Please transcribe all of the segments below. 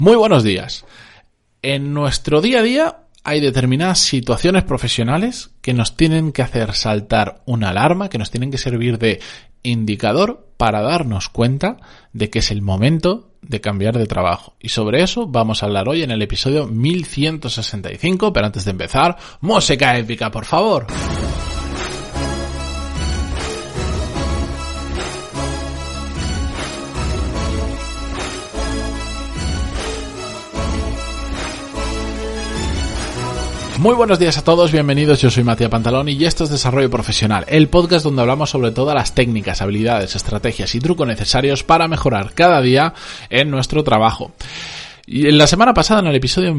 Muy buenos días. En nuestro día a día hay determinadas situaciones profesionales que nos tienen que hacer saltar una alarma, que nos tienen que servir de indicador para darnos cuenta de que es el momento de cambiar de trabajo. Y sobre eso vamos a hablar hoy en el episodio 1165, pero antes de empezar, música épica, por favor. Muy buenos días a todos, bienvenidos, yo soy Matías Pantaloni y esto es Desarrollo Profesional, el podcast donde hablamos sobre todas las técnicas, habilidades, estrategias y trucos necesarios para mejorar cada día en nuestro trabajo. Y en la semana pasada, en el episodio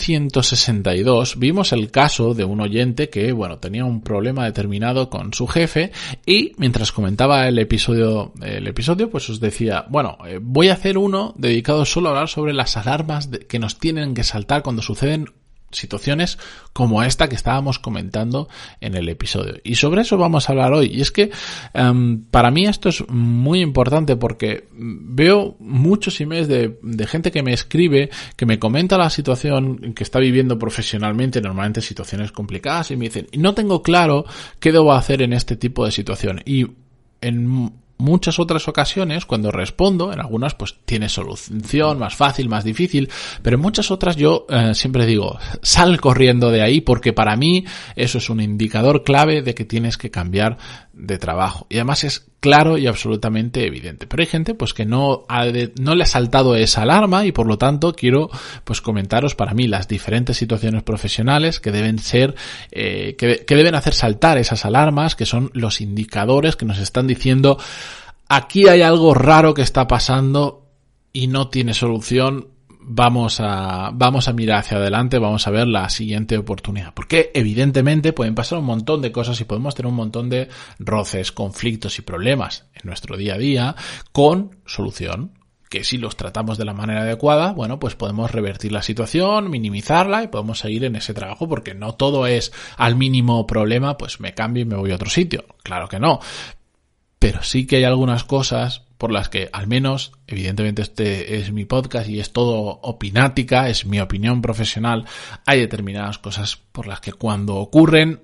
1162, vimos el caso de un oyente que, tenía un problema determinado con su jefe y mientras comentaba el episodio, pues os decía, voy a hacer uno dedicado solo a hablar sobre las alarmas que nos tienen que saltar cuando suceden situaciones como esta que estábamos comentando en el episodio. Y sobre eso vamos a hablar hoy. Y es que para mí esto es muy importante porque veo muchos emails de gente que me escribe, que me comenta la situación que está viviendo profesionalmente, normalmente situaciones complicadas, y me dicen, no tengo claro qué debo hacer en este tipo de situación. Y en muchas otras ocasiones, cuando respondo, en algunas pues tiene solución, más fácil, más difícil, pero en muchas otras yo siempre digo, sal corriendo de ahí, porque para mí eso es un indicador clave de que tienes que cambiar de trabajo. Y además es claro y absolutamente evidente. Pero hay gente pues que no le ha saltado esa alarma y por lo tanto quiero pues comentaros para mí las diferentes situaciones profesionales que deben ser, que deben hacer saltar esas alarmas, que son los indicadores que nos están diciendo aquí hay algo raro que está pasando y no tiene solución. Vamos a mirar hacia adelante, vamos a ver la siguiente oportunidad. Porque evidentemente pueden pasar un montón de cosas y podemos tener un montón de roces, conflictos y problemas en nuestro día a día con solución. Que si los tratamos de la manera adecuada, pues podemos revertir la situación, minimizarla y podemos seguir en ese trabajo, porque no todo es al mínimo problema, pues me cambio y me voy a otro sitio. Claro que no. Pero sí que hay algunas cosas por las que, al menos, evidentemente este es mi podcast y es todo opinática, es mi opinión profesional, hay determinadas cosas por las que cuando ocurren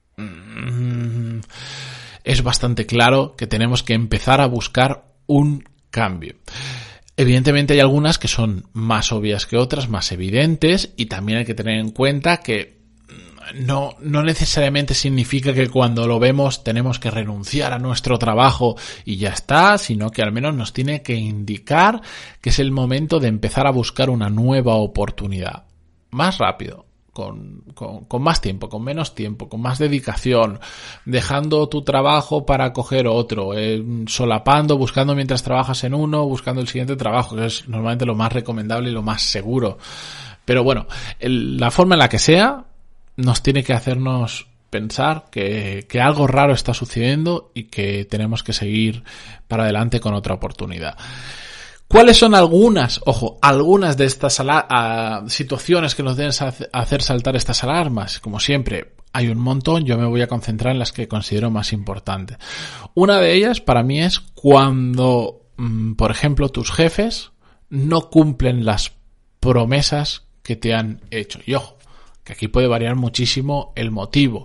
es bastante claro que tenemos que empezar a buscar un cambio. Evidentemente hay algunas que son más obvias que otras, más evidentes, y también hay que tener en cuenta que no necesariamente significa que cuando lo vemos tenemos que renunciar a nuestro trabajo y ya está, sino que al menos nos tiene que indicar que es el momento de empezar a buscar una nueva oportunidad. Más rápido, con más tiempo, con menos tiempo, con más dedicación, dejando tu trabajo para coger otro, solapando, buscando mientras trabajas en uno, buscando el siguiente trabajo, que es normalmente lo más recomendable y lo más seguro. Pero la forma en la que sea, nos tiene que hacernos pensar que algo raro está sucediendo y que tenemos que seguir para adelante con otra oportunidad. ¿Cuáles son algunas de estas situaciones que nos deben hacer saltar estas alarmas? Como siempre, hay un montón, yo me voy a concentrar en las que considero más importantes. Una de ellas para mí es cuando, por ejemplo, tus jefes no cumplen las promesas que te han hecho. Y ojo, que aquí puede variar muchísimo el motivo.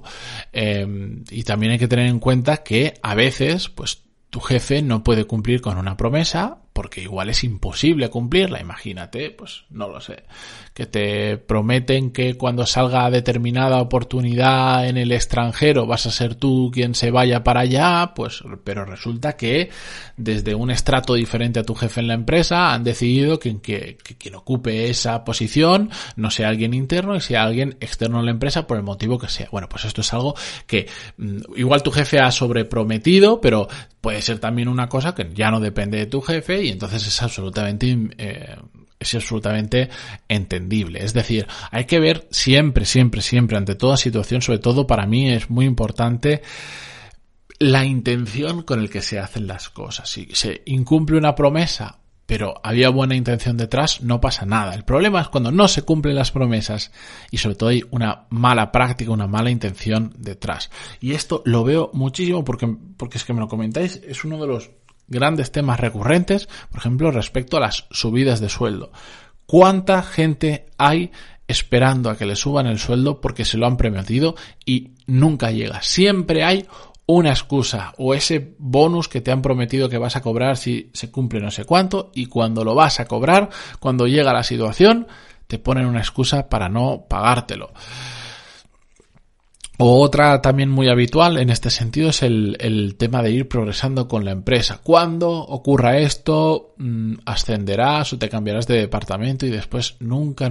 Y también hay que tener en cuenta que a veces, pues, tu jefe no puede cumplir con una promesa porque igual es imposible cumplirla. Imagínate, pues no lo sé, que te prometen que cuando salga determinada oportunidad en el extranjero vas a ser tú quien se vaya para allá, pero resulta que desde un estrato diferente a tu jefe en la empresa han decidido que quien ocupe esa posición no sea alguien interno y sea alguien externo a la empresa por el motivo que sea. Pues esto es algo que igual tu jefe ha sobreprometido, pero puede ser también una cosa que ya no depende de tu jefe y entonces es absolutamente entendible. Es decir, hay que ver siempre ante toda situación, sobre todo para mí es muy importante la intención con el que se hacen las cosas. Si se incumple una promesa, pero había buena intención detrás, no pasa nada. El problema es cuando no se cumplen las promesas y sobre todo hay una mala práctica, una mala intención detrás. Y esto lo veo muchísimo porque es que me lo comentáis, es uno de los grandes temas recurrentes, por ejemplo, respecto a las subidas de sueldo. ¿Cuánta gente hay esperando a que le suban el sueldo porque se lo han prometido y nunca llega? Siempre hay una excusa o ese bonus que te han prometido que vas a cobrar si se cumple no sé cuánto, y cuando lo vas a cobrar, cuando llega la situación, te ponen una excusa para no pagártelo. O otra también muy habitual en este sentido es el tema de ir progresando con la empresa. Cuando ocurra esto, ascenderás o te cambiarás de departamento y después nunca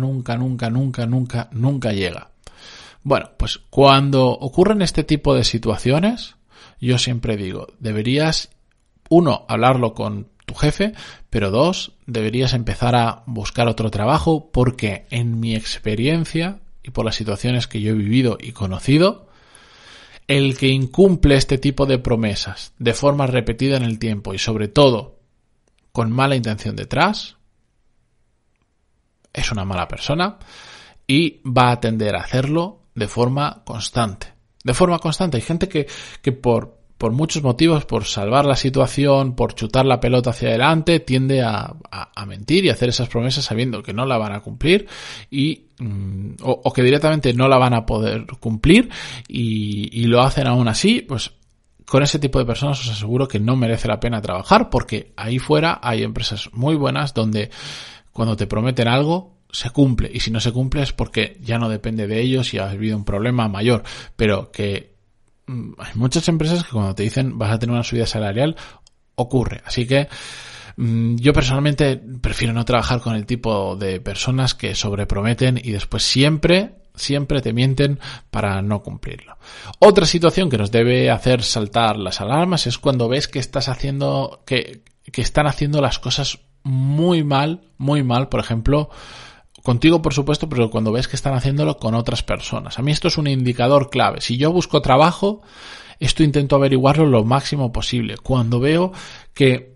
llega. Bueno, pues cuando ocurren este tipo de situaciones, yo siempre digo, deberías, 1, hablarlo con tu jefe, pero 2, deberías empezar a buscar otro trabajo, porque en mi experiencia y por las situaciones que yo he vivido y conocido, el que incumple este tipo de promesas de forma repetida en el tiempo y sobre todo con mala intención detrás, es una mala persona y va a tender a hacerlo de forma constante. De forma constante. Hay gente que por muchos motivos, por salvar la situación, por chutar la pelota hacia adelante, tiende a mentir y a hacer esas promesas sabiendo que no la van a cumplir o que directamente no la van a poder cumplir y lo hacen aún así. Pues con ese tipo de personas os aseguro que no merece la pena trabajar, porque ahí fuera hay empresas muy buenas donde cuando te prometen algo se cumple, y si no se cumple es porque ya no depende de ellos y ha habido un problema mayor, pero que hay muchas empresas que cuando te dicen vas a tener una subida salarial, ocurre. Así que yo personalmente prefiero no trabajar con el tipo de personas que sobreprometen y después siempre te mienten para no cumplirlo. Otra situación que nos debe hacer saltar las alarmas es cuando ves que estás haciendo, que están haciendo las cosas muy mal, por ejemplo, contigo por supuesto, pero cuando ves que están haciéndolo con otras personas. A mí esto es un indicador clave. Si yo busco trabajo, esto intento averiguarlo lo máximo posible. Cuando veo que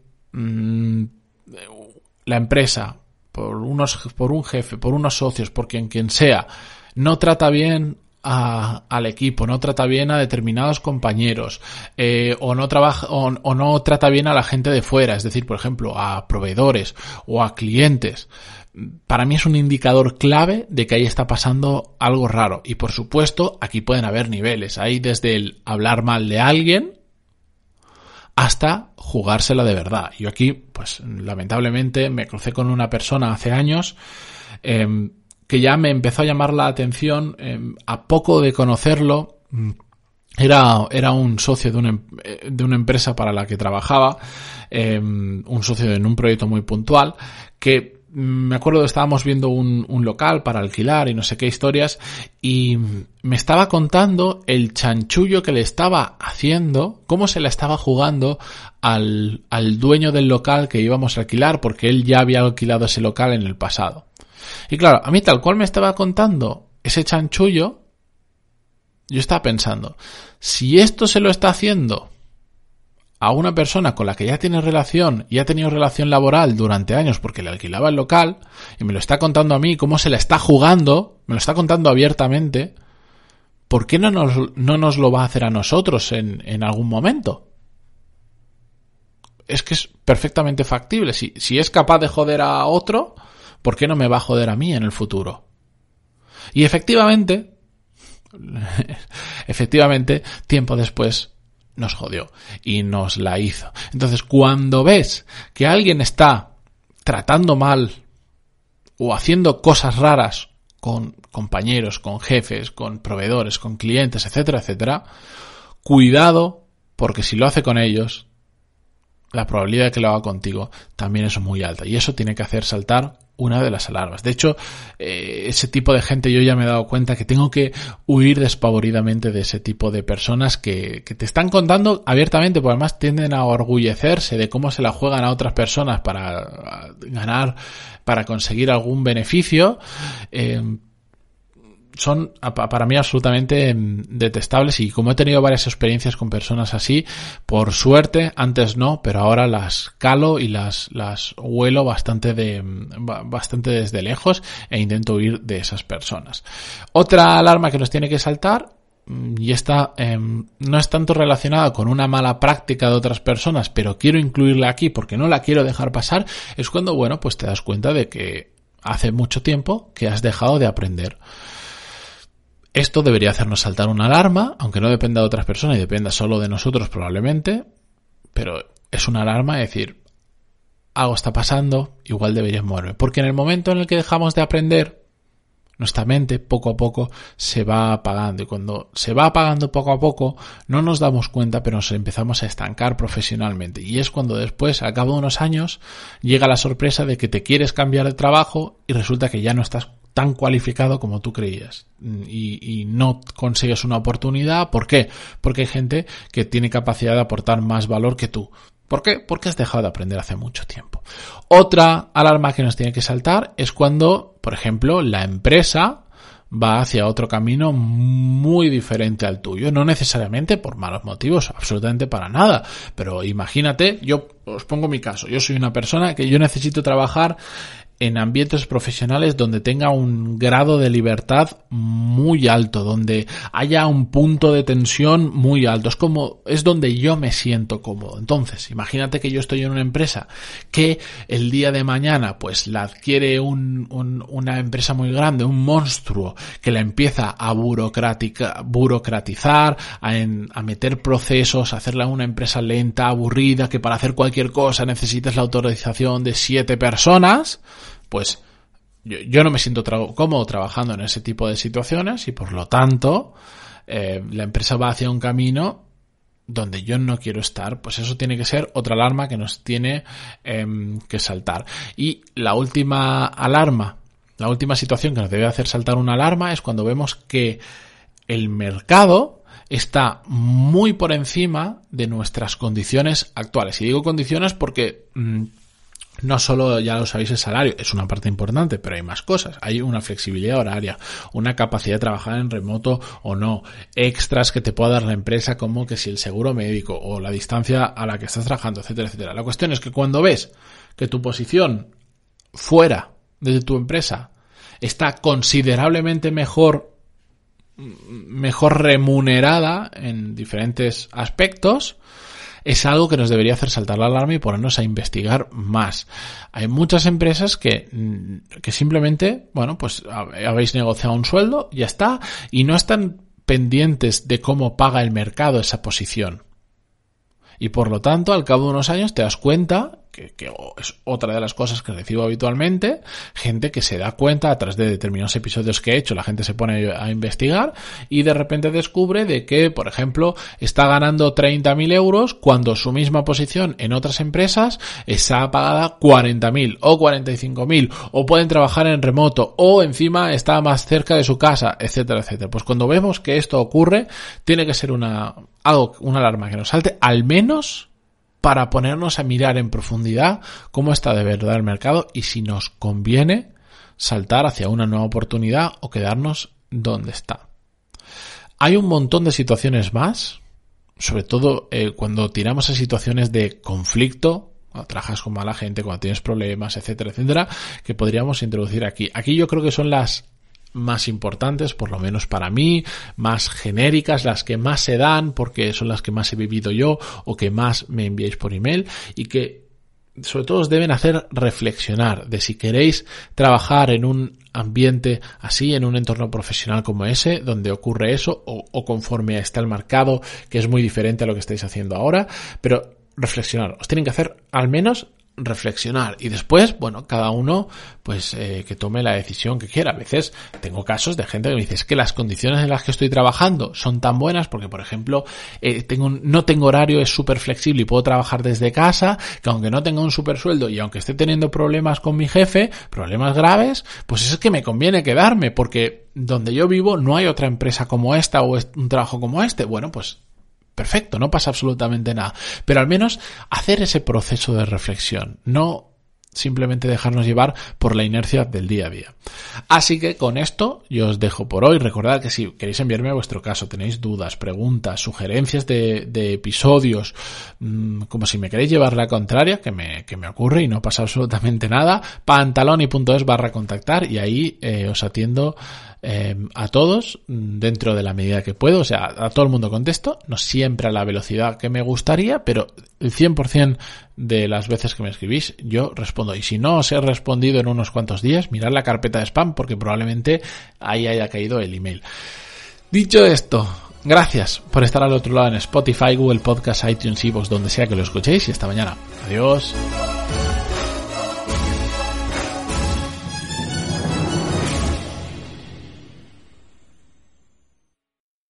la empresa, por un jefe, por unos socios, por quien sea, no trata bien al equipo, no trata bien a determinados compañeros, o no trata bien a la gente de fuera, es decir, por ejemplo, a proveedores o a clientes, para mí es un indicador clave de que ahí está pasando algo raro. Y por supuesto, aquí pueden haber niveles. Hay desde el hablar mal de alguien hasta jugársela de verdad. Yo aquí, pues lamentablemente, me crucé con una persona hace años que ya me empezó a llamar la atención a poco de conocerlo. Era un socio de una empresa para la que trabajaba, un socio en un proyecto muy puntual, que me acuerdo que estábamos viendo un local para alquilar y no sé qué historias, y me estaba contando el chanchullo que le estaba haciendo, cómo se la estaba jugando al dueño del local que íbamos a alquilar, porque él ya había alquilado ese local en el pasado. Y claro, a mí tal cual me estaba contando ese chanchullo, yo estaba pensando, si esto se lo está haciendo a una persona con la que ya tiene relación y ha tenido relación laboral durante años porque le alquilaba el local, y me lo está contando a mí cómo se la está jugando, me lo está contando abiertamente, ¿por qué no nos lo va a hacer a nosotros en algún momento? Es que es perfectamente factible. Si es capaz de joder a otro, ¿por qué no me va a joder a mí en el futuro? Y efectivamente, tiempo después nos jodió y nos la hizo. Entonces, cuando ves que alguien está tratando mal o haciendo cosas raras con compañeros, con jefes, con proveedores, con clientes, etcétera, cuidado, porque si lo hace con ellos, la probabilidad de que lo haga contigo también es muy alta, y eso tiene que hacer saltar una de las alarmas. De hecho, ese tipo de gente, yo ya me he dado cuenta que tengo que huir despavoridamente de ese tipo de personas que te están contando abiertamente, porque además tienden a orgullecerse de cómo se la juegan a otras personas para ganar, para conseguir algún beneficio. Son para mí absolutamente detestables, y como he tenido varias experiencias con personas así, por suerte, antes no, pero ahora las calo y las huelo bastante desde lejos, e intento huir de esas personas. Otra alarma que nos tiene que saltar, y esta no es tanto relacionada con una mala práctica de otras personas, pero quiero incluirla aquí porque no la quiero dejar pasar, es cuando, pues te das cuenta de que hace mucho tiempo que has dejado de aprender. Esto debería hacernos saltar una alarma, aunque no dependa de otras personas y dependa solo de nosotros probablemente, pero es una alarma de decir, algo está pasando, igual debería moverme. Porque en el momento en el que dejamos de aprender, nuestra mente poco a poco se va apagando. Y cuando se va apagando poco a poco, no nos damos cuenta, pero nos empezamos a estancar profesionalmente. Y es cuando después, al cabo de unos años, llega la sorpresa de que te quieres cambiar de trabajo y resulta que ya no estás tan cualificado como tú creías y no consigues una oportunidad. ¿Por qué? Porque hay gente que tiene capacidad de aportar más valor que tú. ¿Por qué? Porque has dejado de aprender hace mucho tiempo. Otra alarma que nos tiene que saltar es cuando, por ejemplo, la empresa va hacia otro camino muy diferente al tuyo. No necesariamente por malos motivos, absolutamente para nada. Pero imagínate, yo os pongo mi caso. Yo soy una persona que yo necesito trabajar en ambientes profesionales donde tenga un grado de libertad muy alto, donde haya un punto de tensión muy alto. Es donde yo me siento cómodo. Entonces, imagínate que yo estoy en una empresa que el día de mañana pues la adquiere una empresa muy grande, un monstruo, que la empieza a burocratizar, a meter procesos, a hacerla una empresa lenta, aburrida, que para hacer cualquier cosa necesitas la autorización de 7 personas. Pues yo no me siento cómodo trabajando en ese tipo de situaciones y por lo tanto la empresa va hacia un camino donde yo no quiero estar. Pues eso tiene que ser otra alarma que nos tiene que saltar. Y la última alarma, la última situación que nos debe hacer saltar una alarma es cuando vemos que el mercado está muy por encima de nuestras condiciones actuales. Y digo condiciones porque no solo, ya lo sabéis, el salario es una parte importante, pero hay más cosas. Hay una flexibilidad horaria, una capacidad de trabajar en remoto o no, extras que te pueda dar la empresa como que si el seguro médico o la distancia a la que estás trabajando, etcétera, etcétera. La cuestión es que cuando ves que tu posición fuera de tu empresa está considerablemente mejor remunerada en diferentes aspectos, es algo que nos debería hacer saltar la alarma y ponernos a investigar más. Hay muchas empresas que simplemente, bueno, pues habéis negociado un sueldo, ya está, y no están pendientes de cómo paga el mercado esa posición. Y por lo tanto, al cabo de unos años te das cuenta, que es otra de las cosas que recibo habitualmente, gente que se da cuenta a través de determinados episodios que he hecho, la gente se pone a investigar y de repente descubre de que, por ejemplo, está ganando 30.000 euros cuando su misma posición en otras empresas está pagada 40.000 o 45.000, o pueden trabajar en remoto, o encima está más cerca de su casa, etcétera, etcétera. Pues cuando vemos que esto ocurre, tiene que ser una alarma que nos salte, al menos para ponernos a mirar en profundidad cómo está de verdad el mercado y si nos conviene saltar hacia una nueva oportunidad o quedarnos donde está. Hay un montón de situaciones más, sobre todo cuando tiramos a situaciones de conflicto, cuando trabajas con mala gente, cuando tienes problemas, etcétera, etcétera, que podríamos introducir aquí. Aquí yo creo que son las más importantes, por lo menos para mí, más genéricas, las que más se dan porque son las que más he vivido yo o que más me enviáis por email y que sobre todo os deben hacer reflexionar de si queréis trabajar en un ambiente así, en un entorno profesional como ese, donde ocurre eso o conforme está el mercado, que es muy diferente a lo que estáis haciendo ahora, pero reflexionar, os tienen que hacer al menos reflexionar y después, bueno, cada uno pues que tome la decisión que quiera. A veces tengo casos de gente que me dice es que las condiciones en las que estoy trabajando son tan buenas porque, por ejemplo, no tengo horario, es súper flexible y puedo trabajar desde casa, que aunque no tenga un súper sueldo y aunque esté teniendo problemas con mi jefe, problemas graves, pues es que me conviene quedarme porque donde yo vivo no hay otra empresa como esta o un trabajo como este. Bueno, pues perfecto, no pasa absolutamente nada. Pero al menos hacer ese proceso de reflexión, no simplemente dejarnos llevar por la inercia del día a día. Así que con esto yo os dejo por hoy. Recordad que si queréis enviarme vuestro caso, tenéis dudas, preguntas, sugerencias de episodios, como si me queréis llevar la contraria, que me ocurre y no pasa absolutamente nada, pantaloni.es/contactar y ahí os atiendo a todos dentro de la medida que puedo. O sea, a todo el mundo contesto, no siempre a la velocidad que me gustaría, pero el 100% de las veces que me escribís, yo respondo. Y si no os he respondido en unos cuantos días, mirad la carpeta de spam porque probablemente ahí haya caído el email. Dicho esto, gracias por estar al otro lado en Spotify, Google Podcast, iTunes, iVoox, donde sea que lo escuchéis, y hasta mañana. Adiós.